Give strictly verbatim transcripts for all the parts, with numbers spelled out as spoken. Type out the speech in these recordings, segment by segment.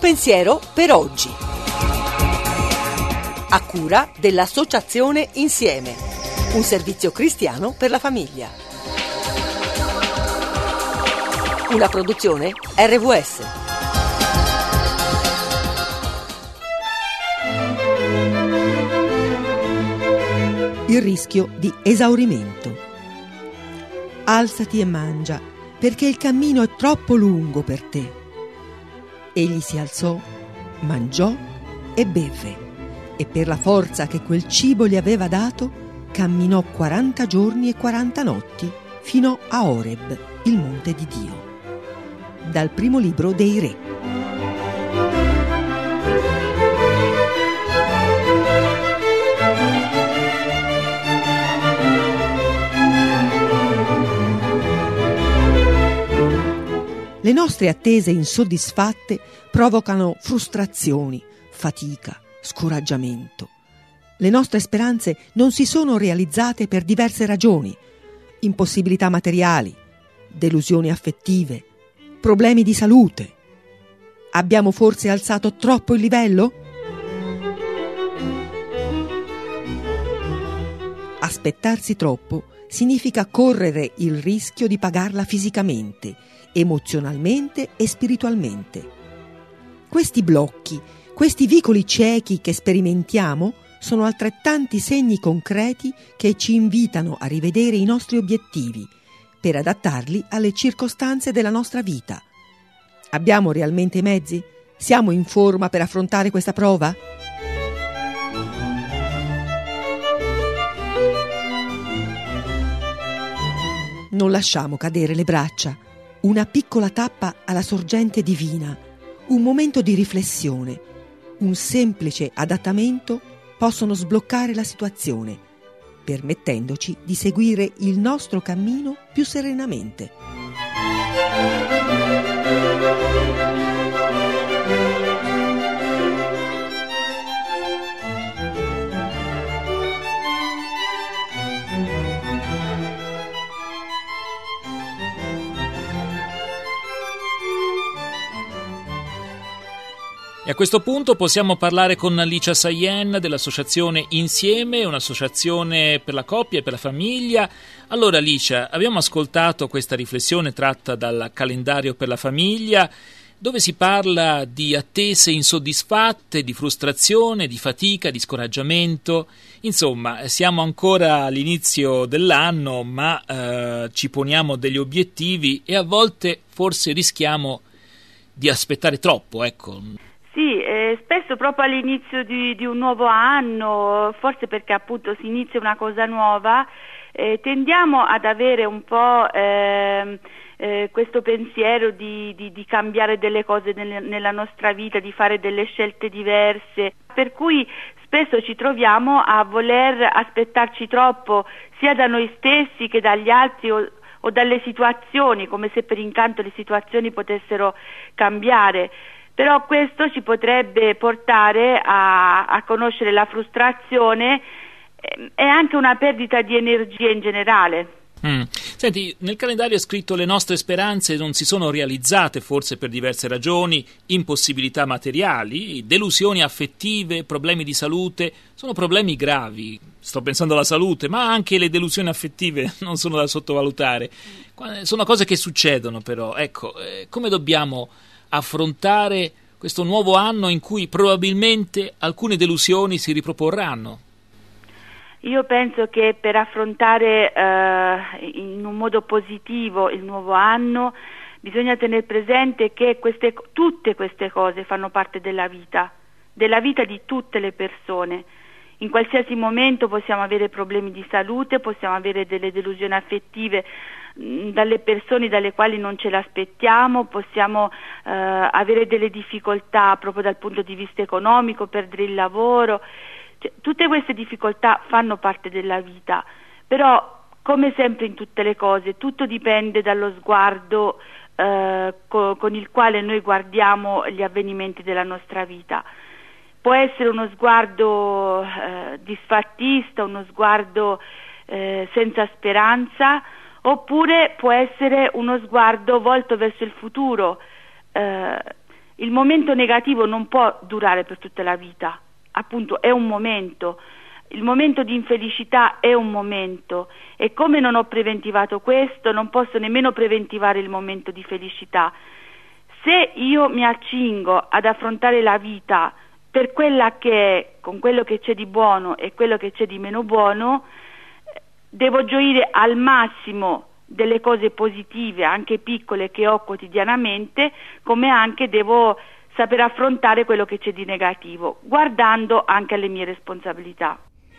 pensiero per oggi. A cura dell'Associazione Insieme, un servizio cristiano per la famiglia. Una produzione erre vu esse. Il rischio di esaurimento. Alzati e mangia, perché il cammino è troppo lungo per te. Egli si alzò, mangiò e beve, e per la forza che quel cibo gli aveva dato, camminò quaranta giorni e quaranta notti fino a Oreb, il monte di Dio. Dal primo libro dei Re. Le nostre attese insoddisfatte provocano frustrazioni, fatica, scoraggiamento. Le nostre speranze non si sono realizzate per diverse ragioni: impossibilità materiali, delusioni affettive, problemi di salute. Abbiamo forse alzato troppo il livello? Aspettarsi troppo significa correre il rischio di pagarla fisicamente, emozionalmente e spiritualmente. Questi blocchi, questi vicoli ciechi che sperimentiamo sono altrettanti segni concreti che ci invitano a rivedere i nostri obiettivi per adattarli alle circostanze della nostra vita. Abbiamo realmente i mezzi? Siamo in forma per affrontare questa prova? Non lasciamo cadere le braccia. Una piccola tappa alla sorgente divina, un momento di riflessione, un semplice adattamento possono sbloccare la situazione, permettendoci di seguire il nostro cammino più serenamente. E a questo punto possiamo parlare con Licia Sayen dell'associazione Insieme, un'associazione per la coppia e per la famiglia. Allora Licia, abbiamo ascoltato questa riflessione tratta dal calendario per la famiglia, dove si parla di attese insoddisfatte, di frustrazione, di fatica, di scoraggiamento. Insomma, siamo ancora all'inizio dell'anno, ma eh, ci poniamo degli obiettivi e a volte forse rischiamo di aspettare troppo, ecco. Sì, eh, spesso proprio all'inizio di, di un nuovo anno, forse perché appunto si inizia una cosa nuova, eh, tendiamo ad avere un po' eh, eh, questo pensiero di, di, di cambiare delle cose nel, nella nostra vita, di fare delle scelte diverse, per cui spesso ci troviamo a voler aspettarci troppo sia da noi stessi che dagli altri o, o dalle situazioni, come se per incanto le situazioni potessero cambiare. Però questo ci potrebbe portare a, a conoscere la frustrazione eh, e anche una perdita di energia in generale. Mm. Senti, nel calendario è scritto: le nostre speranze non si sono realizzate forse per diverse ragioni, impossibilità materiali, delusioni affettive, problemi di salute. Sono problemi gravi, sto pensando alla salute, ma anche le delusioni affettive non sono da sottovalutare. Sono cose che succedono, però. Ecco, eh, come dobbiamo affrontare questo nuovo anno in cui probabilmente alcune delusioni si riproporranno? Io penso che per affrontare eh, in un modo positivo il nuovo anno bisogna tenere presente che queste, tutte queste cose fanno parte della vita, della vita di tutte le persone. In qualsiasi momento possiamo avere problemi di salute, possiamo avere delle delusioni affettive mh, dalle persone dalle quali non ce l'aspettiamo, possiamo eh, avere delle difficoltà proprio dal punto di vista economico, perdere il lavoro. Cioè, tutte queste difficoltà fanno parte della vita, però come sempre in tutte le cose tutto dipende dallo sguardo eh, co- con il quale noi guardiamo gli avvenimenti della nostra vita. Può essere uno sguardo eh, disfattista, uno sguardo eh, senza speranza, oppure può essere uno sguardo volto verso il futuro. Eh, il momento negativo non può durare per tutta la vita, appunto è un momento, il momento di infelicità è un momento, e come non ho preventivato questo, non posso nemmeno preventivare il momento di felicità. Se io mi accingo ad affrontare la vita per quella che è, con quello che c'è di buono e quello che c'è di meno buono, devo gioire al massimo delle cose positive, anche piccole, che ho quotidianamente, come anche devo saper affrontare quello che c'è di negativo, guardando anche alle mie responsabilità.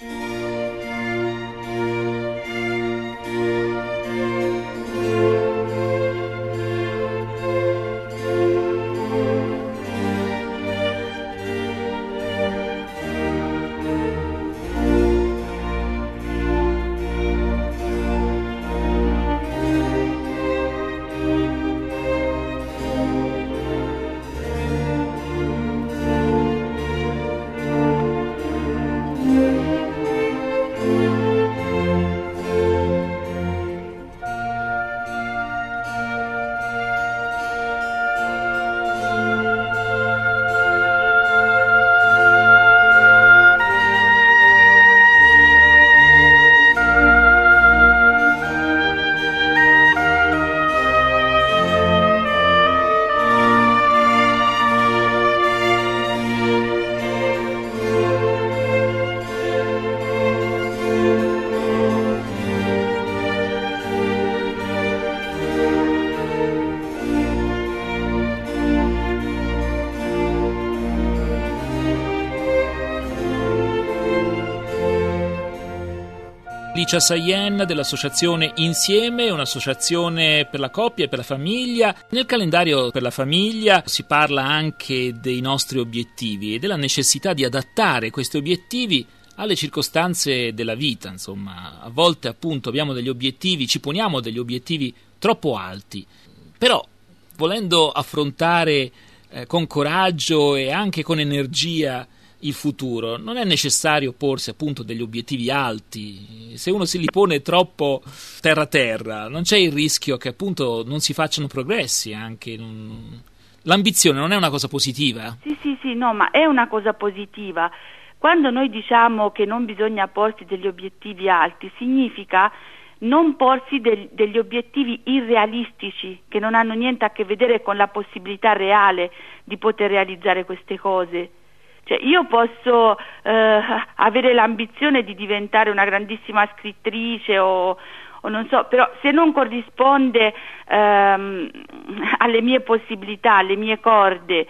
Licia Sayen dell'associazione Insieme, un'associazione per la coppia e per la famiglia. Nel calendario per la famiglia si parla anche dei nostri obiettivi e della necessità di adattare questi obiettivi alle circostanze della vita. Insomma, a volte appunto abbiamo degli obiettivi, ci poniamo degli obiettivi troppo alti, però volendo affrontare eh, con coraggio e anche con energia il futuro, non è necessario porsi appunto degli obiettivi alti. Se uno si li pone troppo terra terra, non c'è il rischio che appunto non si facciano progressi. Anche non... l'ambizione non è una cosa positiva? Sì, sì, sì, no, ma è una cosa positiva. Quando noi diciamo che non bisogna porsi degli obiettivi alti, significa non porsi del, degli obiettivi irrealistici, che non hanno niente a che vedere con la possibilità reale di poter realizzare queste cose. Cioè, io posso eh, avere l'ambizione di diventare una grandissima scrittrice o, o non so, però se non corrisponde ehm, alle mie possibilità, alle mie corde,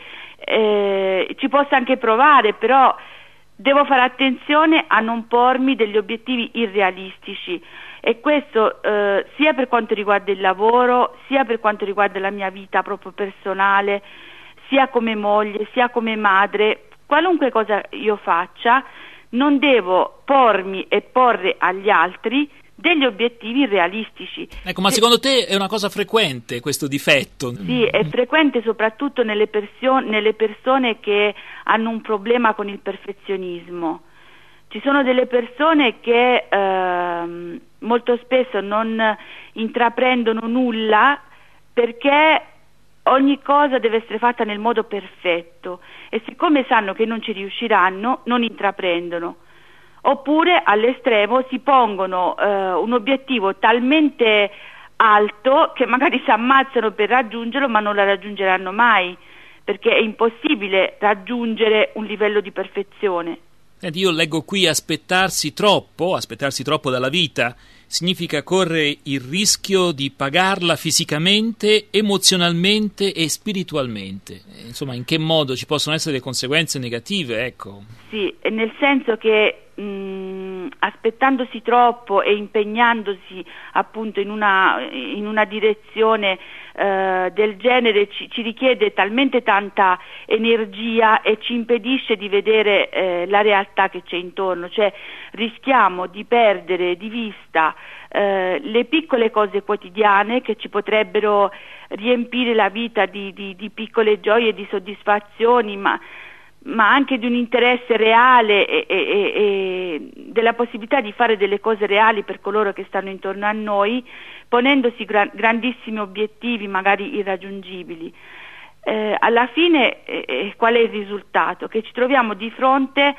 eh, ci posso anche provare, però devo fare attenzione a non pormi degli obiettivi irrealistici, e questo eh, sia per quanto riguarda il lavoro, sia per quanto riguarda la mia vita proprio personale, sia come moglie, sia come madre. Qualunque cosa io faccia, non devo pormi e porre agli altri degli obiettivi realistici. Ecco, ma secondo te è una cosa frequente questo difetto? Sì, è frequente soprattutto nelle, persio- nelle persone che hanno un problema con il perfezionismo. Ci sono delle persone che ehm, molto spesso non intraprendono nulla perché ogni cosa deve essere fatta nel modo perfetto, e siccome sanno che non ci riusciranno, non intraprendono. Oppure all'estremo si pongono eh, un obiettivo talmente alto che magari si ammazzano per raggiungerlo, ma non la raggiungeranno mai, perché è impossibile raggiungere un livello di perfezione. Senti, io leggo qui: aspettarsi troppo, aspettarsi troppo dalla vita significa correre il rischio di pagarla fisicamente, emozionalmente e spiritualmente. Insomma, in che modo ci possono essere delle conseguenze negative, ecco? Sì, nel senso che mh, aspettandosi troppo e impegnandosi appunto in una, in una direzione eh, del genere ci, ci richiede talmente tanta energia e ci impedisce di vedere eh, la realtà che c'è intorno, cioè rischiamo di perdere di vista eh, le piccole cose quotidiane che ci potrebbero riempire la vita di, di, di piccole gioie e di soddisfazioni, ma ma anche di un interesse reale e, e, e della possibilità di fare delle cose reali per coloro che stanno intorno a noi, ponendosi gra- grandissimi obiettivi magari irraggiungibili. eh, alla fine eh, qual è il risultato? Che ci troviamo di fronte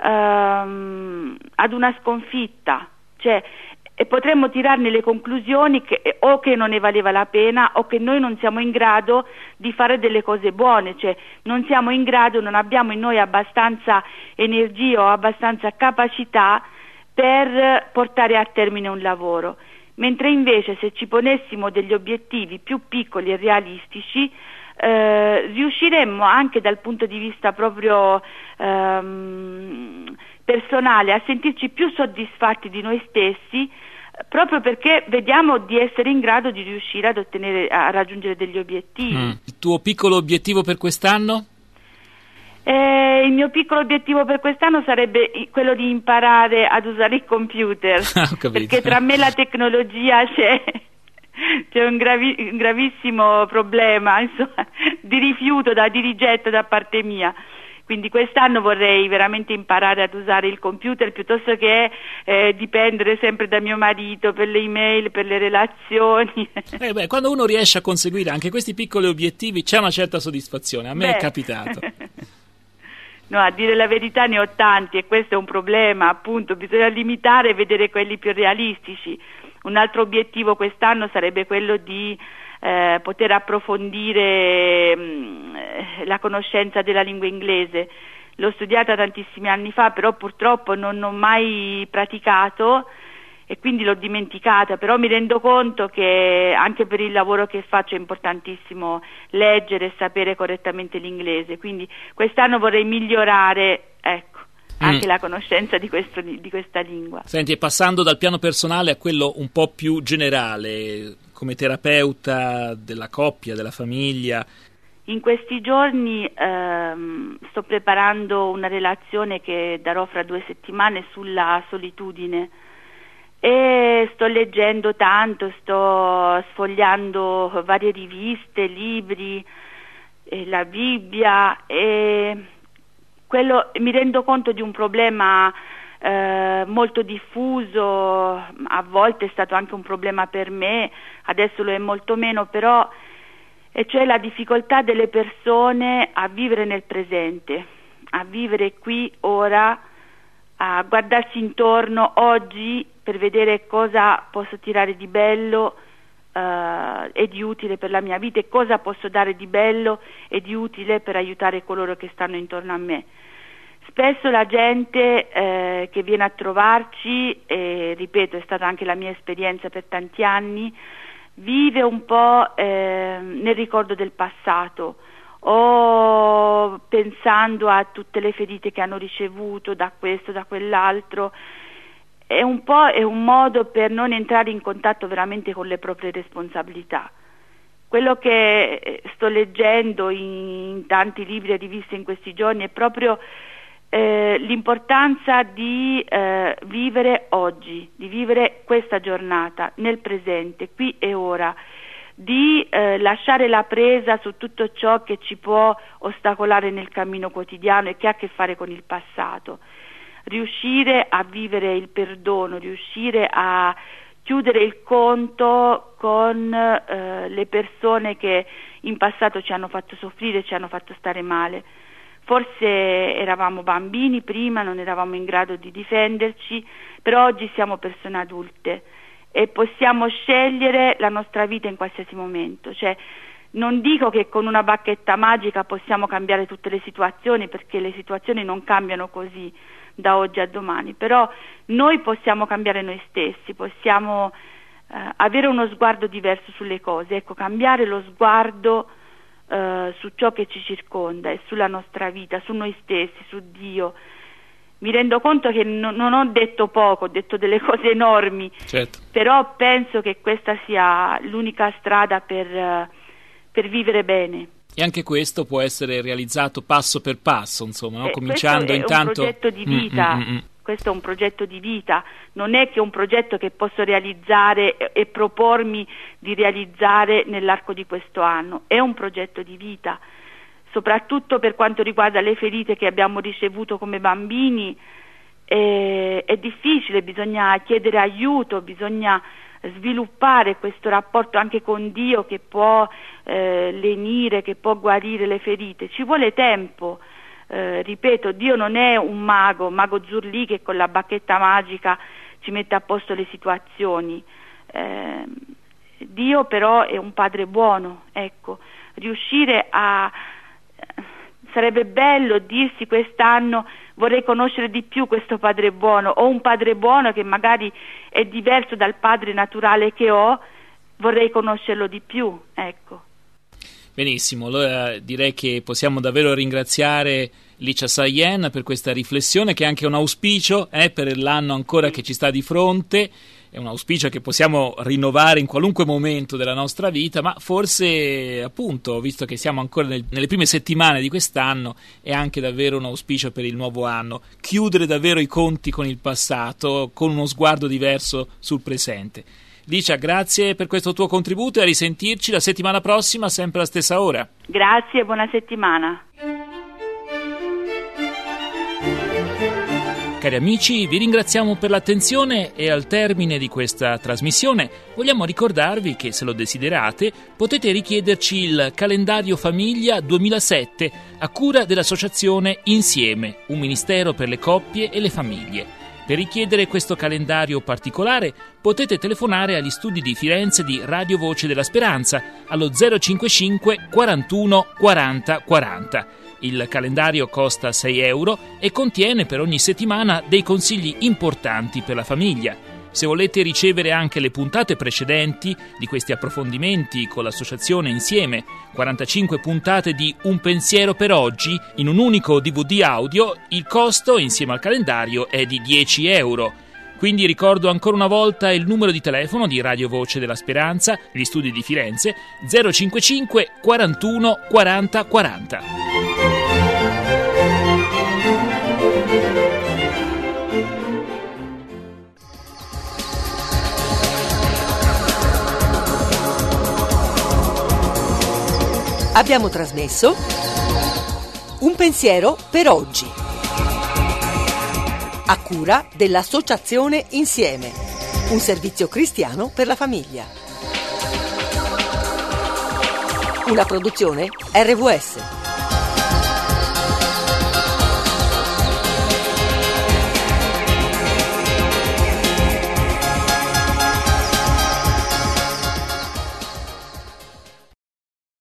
ehm, ad una sconfitta, cioè e potremmo tirarne le conclusioni che o che non ne valeva la pena o che noi non siamo in grado di fare delle cose buone, cioè non siamo in grado, non abbiamo in noi abbastanza energia o abbastanza capacità per portare a termine un lavoro, mentre invece se ci ponessimo degli obiettivi più piccoli e realistici eh, riusciremmo anche dal punto di vista proprio ehm, personale a sentirci più soddisfatti di noi stessi, proprio perché vediamo di essere in grado di riuscire ad ottenere, a raggiungere degli obiettivi. Mm. Il tuo piccolo obiettivo per quest'anno? Eh, il mio piccolo obiettivo per quest'anno sarebbe quello di imparare ad usare il computer, perché tra me e la tecnologia c'è, c'è un, gravi, un gravissimo problema, insomma, di rifiuto, da, di rigetto da parte mia. Quindi quest'anno vorrei veramente imparare ad usare il computer piuttosto che eh, dipendere sempre da mio marito per le email, per le relazioni. Eh beh, quando uno riesce a conseguire anche questi piccoli obiettivi c'è una certa soddisfazione, a me beh. È capitato. No, a dire la verità ne ho tanti e questo è un problema, appunto, bisogna limitare e vedere quelli più realistici. Un altro obiettivo quest'anno sarebbe quello di Eh, poter approfondire mh, la conoscenza della lingua inglese. L'ho studiata tantissimi anni fa, però purtroppo non ho mai praticato e quindi l'ho dimenticata, però mi rendo conto che anche per il lavoro che faccio è importantissimo leggere e sapere correttamente l'inglese, quindi quest'anno vorrei migliorare, ecco, anche mm. la conoscenza di, questo, di questa lingua. Senti, e passando dal piano personale a quello un po' più generale, come terapeuta della coppia, della famiglia. In questi giorni ehm, sto preparando una relazione che darò fra due settimane sulla solitudine e sto leggendo tanto, sto sfogliando varie riviste, libri, eh, la Bibbia e quello, mi rendo conto di un problema Eh, molto diffuso, a volte è stato anche un problema per me, adesso lo è molto meno, però e cioè la difficoltà delle persone a vivere nel presente, a vivere qui, ora, a guardarsi intorno oggi per vedere cosa posso tirare di bello eh, e di utile per la mia vita e cosa posso dare di bello e di utile per aiutare coloro che stanno intorno a me. Spesso la gente eh, che viene a trovarci, e ripeto è stata anche la mia esperienza per tanti anni, vive un po' eh, nel ricordo del passato o pensando a tutte le ferite che hanno ricevuto da questo, da quell'altro. È un po' è un modo per non entrare in contatto veramente con le proprie responsabilità. Quello che sto leggendo in, in tanti libri e riviste in questi giorni è proprio Eh, l'importanza di eh, vivere oggi, di vivere questa giornata nel presente, qui e ora, di eh, lasciare la presa su tutto ciò che ci può ostacolare nel cammino quotidiano e che ha a che fare con il passato, riuscire a vivere il perdono, riuscire a chiudere il conto con eh, le persone che in passato ci hanno fatto soffrire, ci hanno fatto stare male. Forse eravamo bambini prima, non eravamo in grado di difenderci, però oggi siamo persone adulte e possiamo scegliere la nostra vita in qualsiasi momento. Cioè, non dico che con una bacchetta magica possiamo cambiare tutte le situazioni, perché le situazioni non cambiano così da oggi a domani, però noi possiamo cambiare noi stessi, possiamo eh, avere uno sguardo diverso sulle cose, ecco, cambiare lo sguardo Uh, su ciò che ci circonda e sulla nostra vita, su noi stessi, su Dio. Mi rendo conto che no, non ho detto poco, ho detto delle cose enormi, certo. Però penso che questa sia l'unica strada per, uh, per vivere bene. E anche questo può essere realizzato passo per passo, insomma, no? eh, Cominciando questo è intanto... un progetto di vita. Mm, mm, mm. Questo è un progetto di vita, non è che un progetto che posso realizzare e, e propormi di realizzare nell'arco di questo anno, è un progetto di vita, soprattutto per quanto riguarda le ferite che abbiamo ricevuto come bambini. È, è difficile, bisogna chiedere aiuto, bisogna sviluppare questo rapporto anche con Dio che può eh, lenire, che può guarire le ferite. Ci vuole tempo, eh, ripeto, Dio non è un mago, mago Zurlì che con la bacchetta magica ci mette a posto le situazioni. Eh, Dio però è un padre buono, ecco, riuscire a... sarebbe bello dirsi quest'anno vorrei conoscere di più questo padre buono, o un padre buono che magari è diverso dal padre naturale che ho, vorrei conoscerlo di più, ecco. Benissimo, allora direi che possiamo davvero ringraziare Licia Sayen per questa riflessione, che è anche un auspicio eh, per l'anno ancora che ci sta di fronte. È un auspicio che possiamo rinnovare in qualunque momento della nostra vita, ma forse, appunto, visto che siamo ancora nel, nelle prime settimane di quest'anno, è anche davvero un auspicio per il nuovo anno. Chiudere davvero i conti con il passato, con uno sguardo diverso sul presente. Licia, grazie per questo tuo contributo e a risentirci la settimana prossima, sempre alla stessa ora. Grazie e buona settimana. Cari amici, vi ringraziamo per l'attenzione e al termine di questa trasmissione vogliamo ricordarvi che, se lo desiderate, potete richiederci il calendario famiglia duemilasette a cura dell'associazione Insieme, un ministero per le coppie e le famiglie. Per richiedere questo calendario particolare potete telefonare agli studi di Firenze di Radio Voce della Speranza allo zero cinquantacinque quarantuno quaranta quaranta. Il calendario costa sei euro e contiene per ogni settimana dei consigli importanti per la famiglia. Se volete ricevere anche le puntate precedenti di questi approfondimenti con l'associazione Insieme, quarantacinque puntate di Un pensiero per oggi in un unico D V D audio, il costo insieme al calendario è di dieci euro. Quindi ricordo ancora una volta il numero di telefono di Radio Voce della Speranza, gli studi di Firenze, zero cinquantacinque quarantuno quaranta quaranta. Abbiamo trasmesso Un pensiero per oggi, a cura dell'associazione Insieme, un servizio cristiano per la famiglia. Una produzione R V S.